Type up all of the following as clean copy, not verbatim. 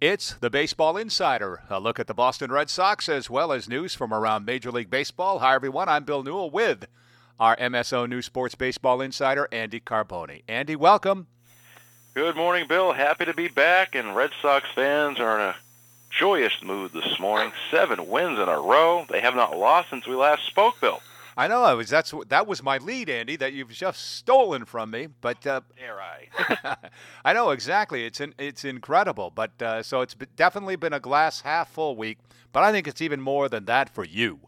It's the Baseball Insider, a look at the Boston Red Sox as well as news from around Major League Baseball. Hi, everyone. I'm Bill Newell with our MSO News Sports Baseball Insider, Andy Carboni. Andy, welcome. Good morning, Bill. Happy to be back, and Red Sox fans are in a joyous mood this morning. 7 wins in a row. They have not lost since we last spoke, Bill. I know that was my lead, Andy, that you've just stolen from me. But dare I? I know exactly. It's incredible. But so it's definitely been a glass half full week. But I think it's even more than that for you.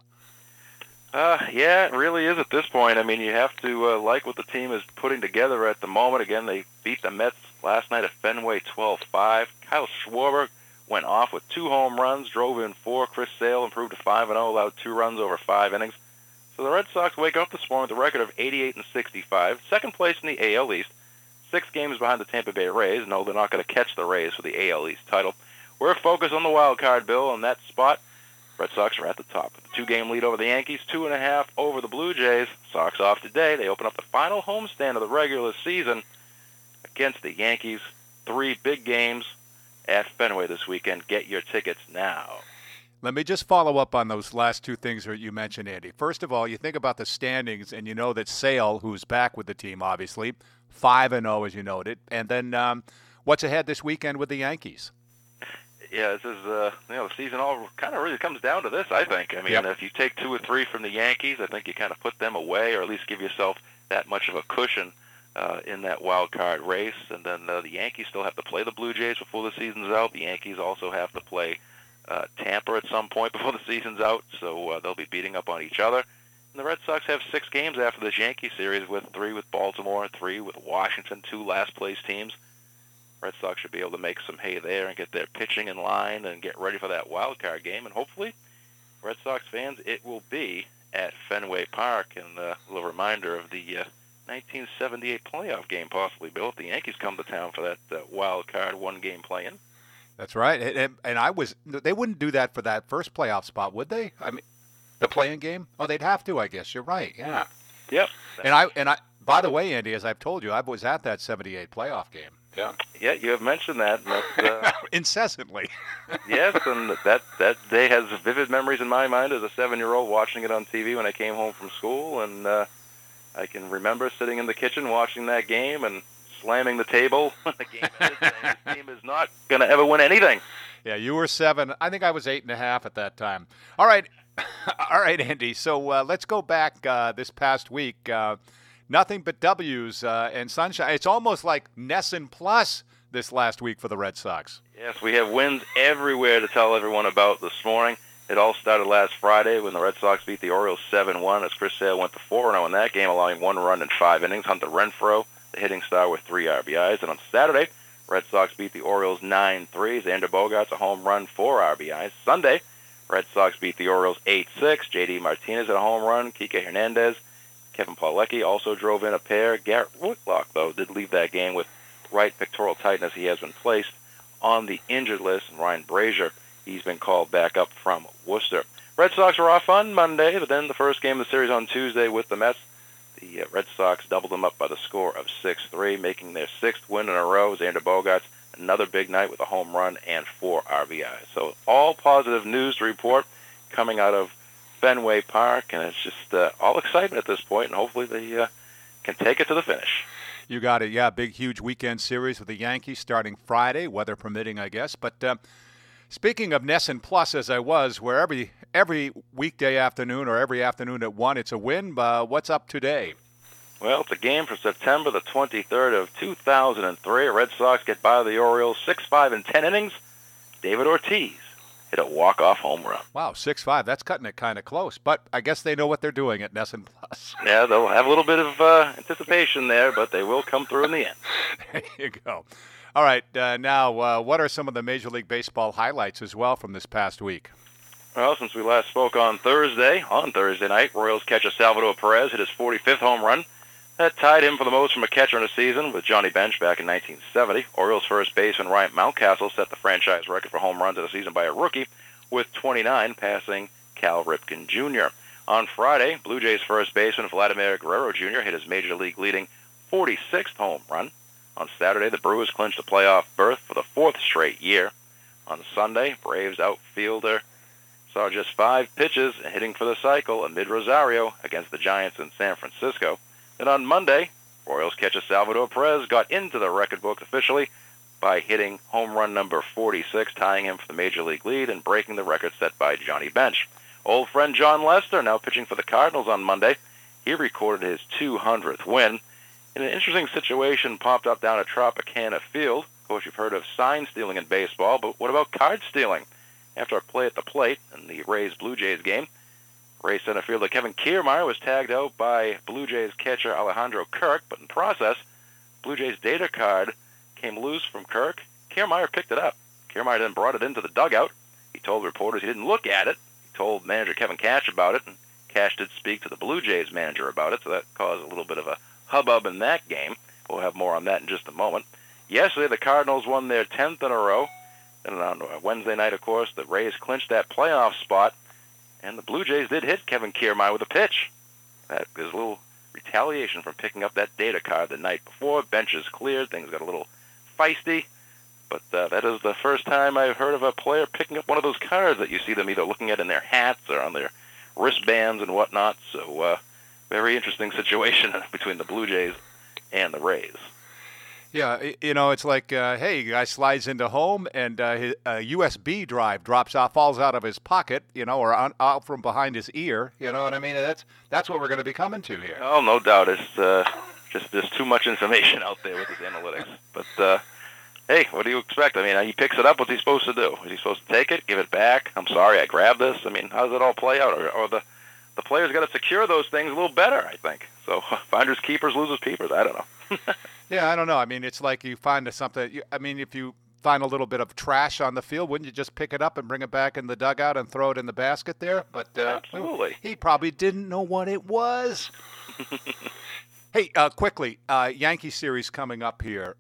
Yeah, it really is at this point. I mean, you have to like what the team is putting together at the moment. Again, they beat the Mets last night at Fenway 12-5. Kyle Schwarber went off with 2 home runs, drove in 4. Chris Sale improved to 5-0, allowed 2 runs over 5 innings. So the Red Sox wake up this morning with a record of 88-65, second place in the AL East, 6 games behind the Tampa Bay Rays. No, they're not going to catch the Rays for the AL East title. We're focused on the wild card, Bill, on that spot. Red Sox are at the top with a 2-game lead over the Yankees, 2.5 over the Blue Jays. Sox off today. They open up the final homestand of the regular season against the Yankees. 3 big games at Fenway this weekend. Get your tickets now. Let me just follow up on those last 2 things that you mentioned, Andy. First of all, you think about the standings, and you know that Sale, who's back with the team, obviously, 5-0, as you noted. And then what's ahead this weekend with the Yankees? Yeah, this is, the season all kind of really comes down to this, I think. I mean, If you take 2 or 3 from the Yankees, I think you kind of put them away, or at least give yourself that much of a cushion in that wild card race. And then the Yankees still have to play the Blue Jays before the season's out. The Yankees also have to play Tampa at some point before the season's out, so they'll be beating up on each other. And the Red Sox have 6 games after this Yankee series, with 3 with Baltimore, 3 with Washington, 2 last-place teams. Red Sox should be able to make some hay there and get their pitching in line and get ready for that wild card game. And hopefully, Red Sox fans, it will be at Fenway Park. And a little reminder of the 1978 playoff game, possibly, Bill, if the Yankees come to town for that wild card 1-game play-in. That's right. And they wouldn't do that for that first playoff spot, would they? I mean, the play-in game? Oh, they'd have to, I guess. You're right. Yeah. Yep. And I by the way, Andy, as I've told you, I was at that 78 playoff game. Yeah. Yeah, you have mentioned that. And incessantly. Yes, and that day has vivid memories in my mind as a 7-year-old watching it on TV when I came home from school, and I can remember sitting in the kitchen watching that game and slamming the table when the game ended, saying this team is not going to ever win anything. Yeah, you were 7. I think I was 8.5 at that time. All right, Andy. So let's go back this past week. Nothing but W's and sunshine. It's almost like Nesson Plus this last week for the Red Sox. Yes, we have wins everywhere to tell everyone about this morning. It all started last Friday when the Red Sox beat the Orioles 7-1 as Chris Sale went to 4-0 in that game, allowing 1 run in 5 innings. Hunter Renfroe, the hitting star, with 3 RBIs. And on Saturday, Red Sox beat the Orioles 9-3. Xander Bogaerts, a home run, 4 RBIs. Sunday, Red Sox beat the Orioles 8-6. J.D. Martinez had a home run. Kike Hernandez, Kevin Pawlecki also drove in a pair. Garrett Whitlock, though, did leave that game with right pectoral tightness. He has been placed on the injured list. And Ryan Brazier, he's been called back up from Worcester. Red Sox were off on Monday, but then the first game of the series on Tuesday with the Mets, the Red Sox doubled them up by the score of 6-3, making their 6th win in a row. Xander Bogaerts, another big night with a home run and 4 RBIs. So all positive news to report coming out of Fenway Park, and it's just all excitement at this point, and hopefully they can take it to the finish. You got it. Yeah, big, huge weekend series with the Yankees starting Friday, weather permitting, I guess. But speaking of Nesson Plus, as I was, where every weekday afternoon or every afternoon at 1, it's a win. What's up today? Well, it's a game for September the 23rd of 2003. Red Sox get by the Orioles 6-5 in 10 innings. David Ortiz hit a walk-off home run. Wow, 6-5. That's cutting it kind of close. But I guess they know what they're doing at Nesson Plus. Yeah, they'll have a little bit of anticipation there, but they will come through in the end. There you go. All right, now what are some of the Major League Baseball highlights as well from this past week? Well, since we last spoke on Thursday night, Royals catcher Salvador Perez hit his 45th home run. That tied him for the most from a catcher in a season with Johnny Bench back in 1970. Orioles first baseman Ryan Mountcastle set the franchise record for home runs in a season by a rookie with 29, passing Cal Ripken Jr. On Friday, Blue Jays first baseman Vladimir Guerrero Jr. hit his major league leading 46th home run. On Saturday, the Brewers clinched a playoff berth for the 4th straight year. On Sunday, Braves outfielder saw just 5 pitches hitting for the cycle amid Rosario against the Giants in San Francisco. And on Monday, Royals catcher Salvador Perez got into the record books officially by hitting home run number 46, tying him for the Major League lead and breaking the record set by Johnny Bench. Old friend John Lester, now pitching for the Cardinals on Monday, he recorded his 200th win. And an interesting situation popped up down at Tropicana Field. Of course, you've heard of sign stealing in baseball, but what about card stealing? After a play at the plate in the Rays-Blue Jays game, Rays center fielder Kevin Kiermaier was tagged out by Blue Jays catcher Alejandro Kirk, but in process, Blue Jays data card came loose from Kirk. Kiermaier picked it up. Kiermaier then brought it into the dugout. He told reporters he didn't look at it. He told manager Kevin Cash about it, and Cash did speak to the Blue Jays manager about it, so that caused a little bit of a hubbub in that game. We'll have more on that in just a moment. Yesterday, the Cardinals won their 10th in a row. And on Wednesday night, of course, the Rays clinched that playoff spot, and the Blue Jays did hit Kevin Kiermaier with a pitch. That is a little retaliation from picking up that data card the night before. Benches cleared, things got a little feisty, but that is the first time I've heard of a player picking up one of those cards that you see them either looking at in their hats or on their wristbands and whatnot. So, very interesting situation between the Blue Jays and the Rays. Yeah, it's like, hey, guy slides into home and his USB drive falls out of his pocket, or out from behind his ear. You know what I mean? That's what we're going to be coming to here. Oh, no doubt. It's just there's too much information out there with his analytics. But, hey, what do you expect? I mean, he picks it up. What's he supposed to do? Is he supposed to take it, give it back? I'm sorry, I grabbed this. I mean, how does it all play out? Or the players got to secure those things a little better, I think. So finders keepers, losers peepers. I don't know. Yeah, I don't know. I mean, it's like you find something. If you find a little bit of trash on the field, wouldn't you just pick it up and bring it back in the dugout and throw it in the basket there? But absolutely. He probably didn't know what it was. Hey, quickly, Yankee series coming up here.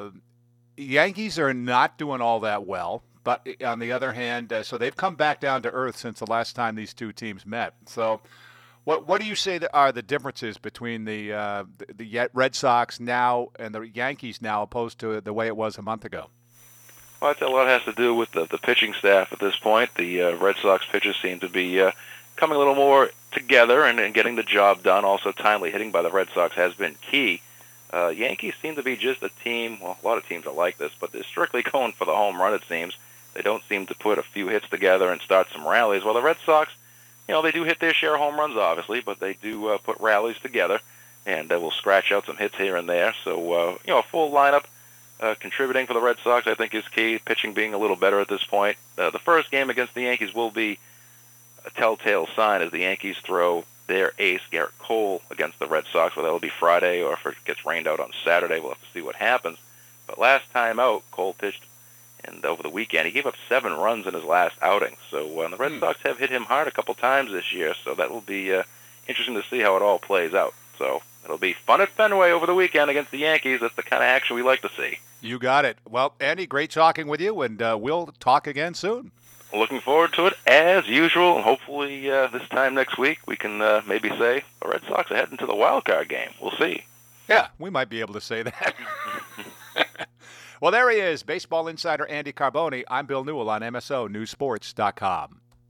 Yankees are not doing all that well, but on the other hand, so they've come back down to earth since the last time these two teams met. So what do you say that are the differences between the Red Sox now and the Yankees now opposed to the way it was a month ago? Well, I'd say a lot has to do with the pitching staff at this point. The Red Sox pitchers seem to be coming a little more together and getting the job done. Also, timely hitting by the Red Sox has been key. Yankees seem to be just a team, well, a lot of teams are like this, but they're strictly going for the home run, it seems. They don't seem to put a few hits together and start some rallies. While the Red Sox, they do hit their share of home runs, obviously, but they do put rallies together, and will scratch out some hits here and there. So, a full lineup contributing for the Red Sox, I think, is key. Pitching being a little better at this point. The first game against the Yankees will be a telltale sign as the Yankees throw their ace, Garrett Cole, against the Red Sox. Well, that'll be Friday, or if it gets rained out on Saturday, we'll have to see what happens. But last time out, Cole pitched, and over the weekend, he gave up 7 runs in his last outing. So the Red Sox have hit him hard a couple times this year, so that will be interesting to see how it all plays out. So it'll be fun at Fenway over the weekend against the Yankees. That's the kind of action we like to see. You got it. Well, Andy, great talking with you, and we'll talk again soon. Looking forward to it as usual, and hopefully this time next week we can maybe say the Red Sox are heading to the wild card game. We'll see. Yeah, we might be able to say that. Well, there he is, baseball insider Andy Carboni. I'm Bill Newell on MSONewsports.com.